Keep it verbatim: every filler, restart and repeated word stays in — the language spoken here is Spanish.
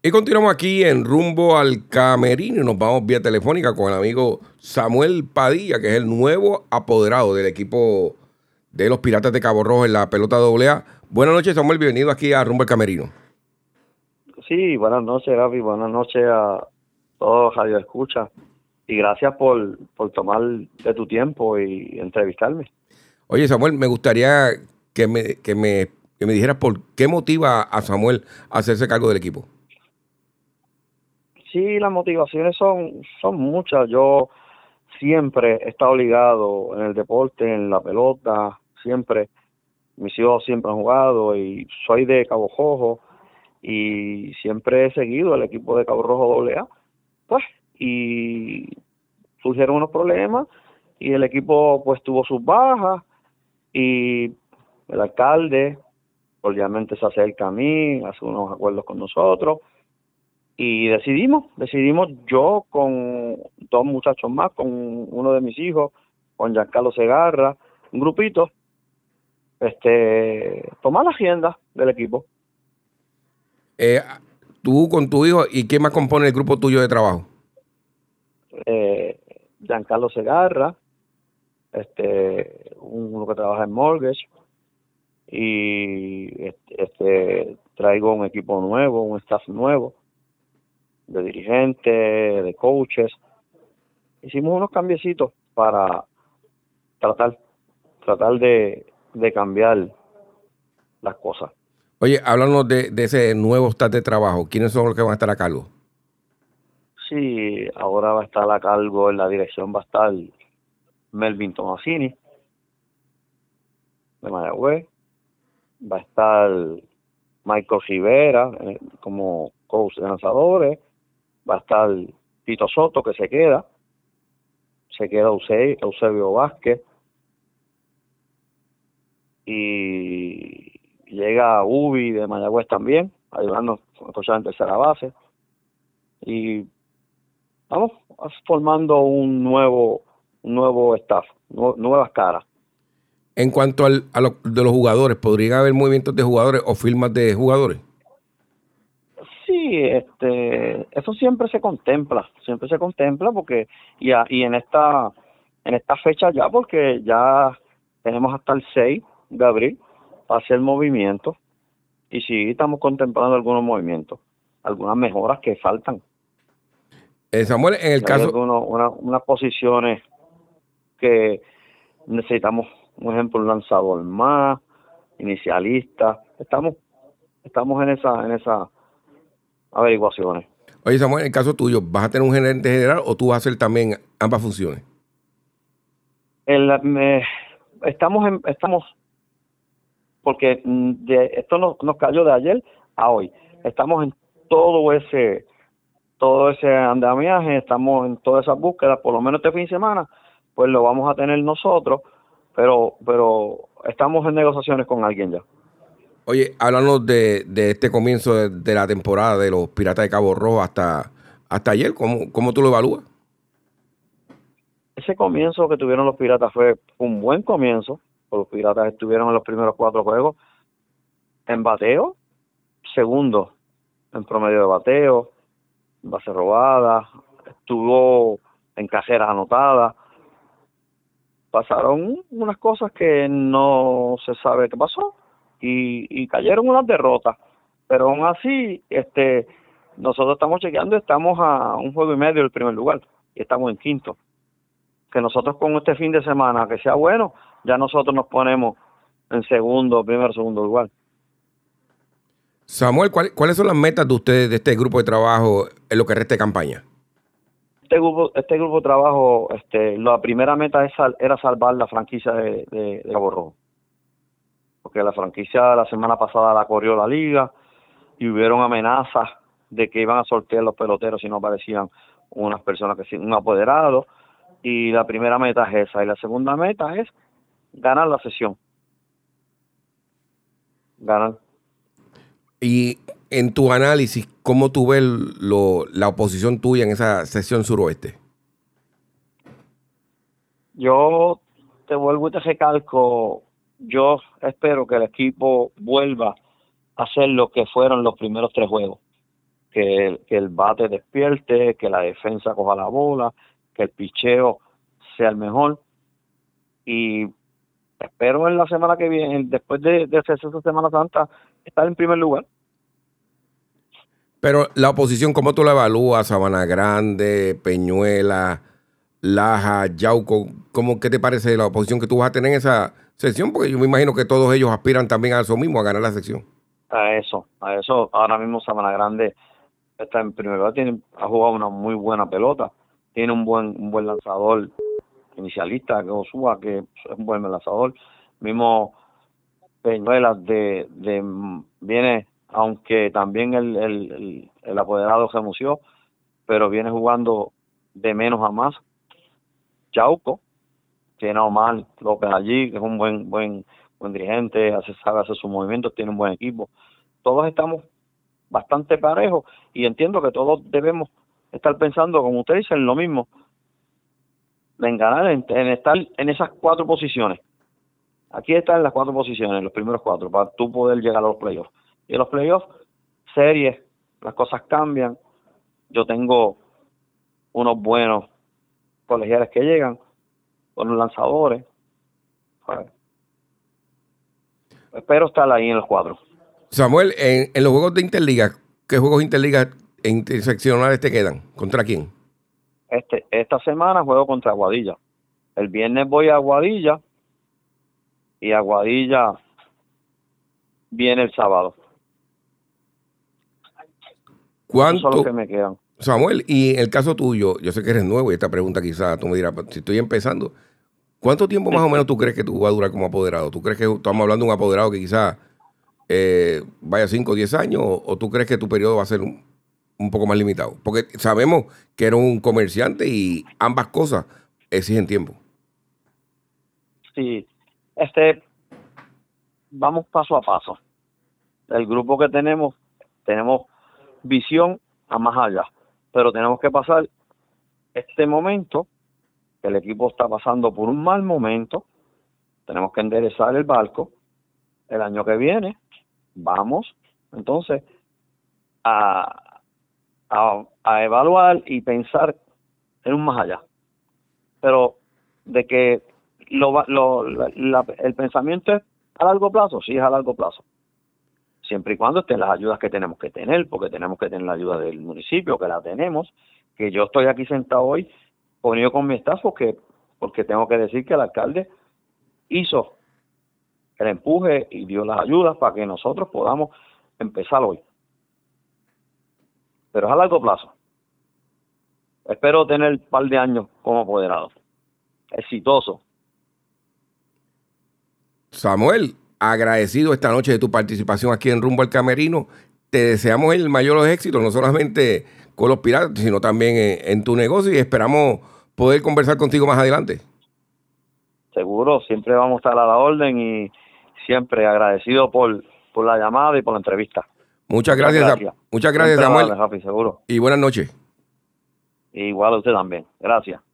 Y continuamos aquí en Rumbo al Camerino y nos vamos vía telefónica con el amigo Samuel Padilla, que es el nuevo apoderado del equipo de los Piratas de Cabo Rojo en la pelota doble A. Buenas noches, Samuel, bienvenido aquí a Rumbo al Camerino. Sí, buenas noches, Gaby, buenas noches a todos Radio Escucha y gracias por, por tomar de tu tiempo y entrevistarme. Oye, Samuel, me gustaría que me, que me, que me dijeras por qué motiva a Samuel a hacerse cargo del equipo. Sí, las motivaciones son, son muchas. Yo siempre he estado ligado en el deporte, en la pelota, siempre. Mis hijos siempre han jugado y soy de Cabo Rojo y siempre he seguido el equipo de Cabo Rojo doble A. Pues, y surgieron unos problemas y el equipo pues tuvo sus bajas y el alcalde obviamente se acerca a mí, hace unos acuerdos con nosotros y decidimos, decidimos yo con dos muchachos más, con uno de mis hijos, con Giancarlo Segarra, un grupito, este, tomar la agenda del equipo. Eh, tú con tu hijo, ¿y qué más compone el grupo tuyo de trabajo? Eh, Giancarlo Segarra, este, uno que trabaja en mortgage, y este, este traigo un equipo nuevo, un staff nuevo, de dirigentes, de coaches. Hicimos unos cambiecitos para tratar, tratar de, de cambiar las cosas. Oye, háblanos de, de ese nuevo staff de trabajo. ¿Quiénes son los que van a estar a cargo? Sí, ahora va a estar a cargo en la dirección, va a estar Melvin Tomasini, de Mayagüez, va a estar Michael Rivera eh, como coach de lanzadores, va a estar Tito Soto, que se queda, se queda Eusebio, Eusebio Vázquez, y llega Ubi de Mayagüez también, ayudando a coachar en tercera base, y vamos formando un nuevo un nuevo staff, nu- nuevas caras. En cuanto al, a lo, de los jugadores, ¿podrían haber movimientos de jugadores o firmas de jugadores? Sí, este, eso siempre se contempla, siempre se contempla porque y, a, y en esta en esta fecha ya, porque ya tenemos hasta el seis de abril para hacer movimientos y sí estamos contemplando algunos movimientos, algunas mejoras que faltan. Eh, Samuel, en el Hay caso... algunos, una, unas posiciones que necesitamos, por ejemplo, un lanzador más, inicialista. Estamos estamos en esa en esas averiguaciones. Oye, Samuel, en el caso tuyo, ¿vas a tener un gerente general o tú vas a hacer también ambas funciones? El, me, estamos en, estamos porque de, esto nos, nos cayó de ayer a hoy. Estamos en todo ese todo ese andamiaje, estamos en todas esas búsquedas, por lo menos este fin de semana, pues lo vamos a tener nosotros, pero pero estamos en negociaciones con alguien ya. Oye, háblanos de, de este comienzo de, de la temporada de los Piratas de Cabo Rojo hasta, hasta ayer. ¿Cómo, cómo tú lo evalúas? Ese comienzo que tuvieron los Piratas fue un buen comienzo. Los Piratas estuvieron en los primeros cuatro juegos en bateo, segundo en promedio de bateo, base robada, estuvo en carreras anotadas. Pasaron unas cosas que no se sabe qué pasó y, y cayeron unas derrotas, pero aún así este nosotros estamos chequeando, estamos a un juego y medio del primer lugar y estamos en quinto. Que nosotros con este fin de semana que sea bueno, ya nosotros nos ponemos en segundo, primero, segundo lugar. Samuel, ¿cuál, ¿cuáles son las metas de ustedes, de este grupo de trabajo, en lo que resta de campaña? Este grupo, este grupo de trabajo, este, la primera meta es sal, era salvar la franquicia de, de, de Cabo Rojo. Porque la franquicia la semana pasada la corrió la liga y hubieron amenazas de que iban a sortear los peloteros si no aparecían unas personas que un apoderado. Y la primera meta es esa. Y la segunda meta es ganar la sesión. Ganar. Y en tu análisis, ¿cómo tú ves lo, la oposición tuya en esa sesión suroeste? Yo te vuelvo y te recalco, yo espero que el equipo vuelva a hacer lo que fueron los primeros tres juegos. que el, que el bate despierte, que la defensa coja la bola, que el picheo sea el mejor. Y espero en la semana que viene, después de, de hacerse esa Semana Santa, estar en primer lugar. Pero la oposición, ¿cómo tú la evalúas? Sabana Grande, Peñuela, Laja, Yauco, ¿cómo, ¿qué te parece la oposición que tú vas a tener en esa sección? Porque yo me imagino que todos ellos aspiran también a eso mismo, a ganar la sección. A eso, a eso. Ahora mismo Sabana Grande está en primer lugar, tiene, ha jugado una muy buena pelota, tiene un buen un buen lanzador inicialista, que Osúa, que es un buen lanzador. Mismo Peñuelas de, de viene, aunque también el, el, el, el apoderado se anunció, pero viene jugando de menos a más. Yauco tiene a Omar López allí, que es un buen buen buen dirigente, hace, sabe hacer sus movimientos, tiene un buen equipo. Todos estamos bastante parejos y entiendo que todos debemos estar pensando, como usted dice, en lo mismo, en ganar, en, en estar en esas cuatro posiciones. Aquí están las cuatro posiciones, los primeros cuatro, para tú poder llegar a los playoffs. Y en los playoffs, series, las cosas cambian. Yo tengo unos buenos colegiales que llegan, buenos lanzadores. Bueno, espero estar ahí en los cuatro. Samuel, en, en los juegos de Interliga, ¿qué juegos Interliga e interseccionales te quedan? ¿Contra quién? Este, esta semana juego contra Aguadilla. El viernes voy a Aguadilla y Aguadilla viene el sábado. ¿Cuánto? Esos son los que me quedan. Samuel, y en el caso tuyo, yo sé que eres nuevo y esta pregunta quizás tú me dirás, si estoy empezando, ¿cuánto tiempo más o menos tú crees que tú vas a durar como apoderado? ¿Tú crees que estamos hablando de un apoderado que quizás eh, vaya cinco o diez años o, o tú crees que tu periodo va a ser un, un poco más limitado? Porque sabemos que eres un comerciante y ambas cosas exigen tiempo. Sí, este, vamos paso a paso. El grupo que tenemos, tenemos visión a más allá, pero tenemos que pasar este momento, que el equipo está pasando por un mal momento, tenemos que enderezar el barco. El año que viene vamos entonces a, a, a evaluar y pensar en un más allá, pero de que lo, lo, la, la, el pensamiento es a largo plazo, sí es a largo plazo, siempre y cuando estén las ayudas que tenemos que tener, porque tenemos que tener la ayuda del municipio, que la tenemos, que yo estoy aquí sentado hoy unido con mi staff porque, porque tengo que decir que el alcalde hizo el empuje y dio las ayudas para que nosotros podamos empezar hoy. Pero es a largo plazo. Espero tener un par de años como apoderado. Exitoso. Samuel, agradecido esta noche de tu participación aquí en Rumbo al Camerino. Te deseamos el mayor de los éxitos, no solamente con los Piratas, sino también en, en tu negocio y esperamos poder conversar contigo más adelante. Seguro, siempre vamos a estar a la orden y siempre agradecido por, por la llamada y por la entrevista. Muchas gracias, muchas gracias, muchas gracias Samuel. Dale, Rafi, seguro. Y buenas noches. Igual a usted también. Gracias.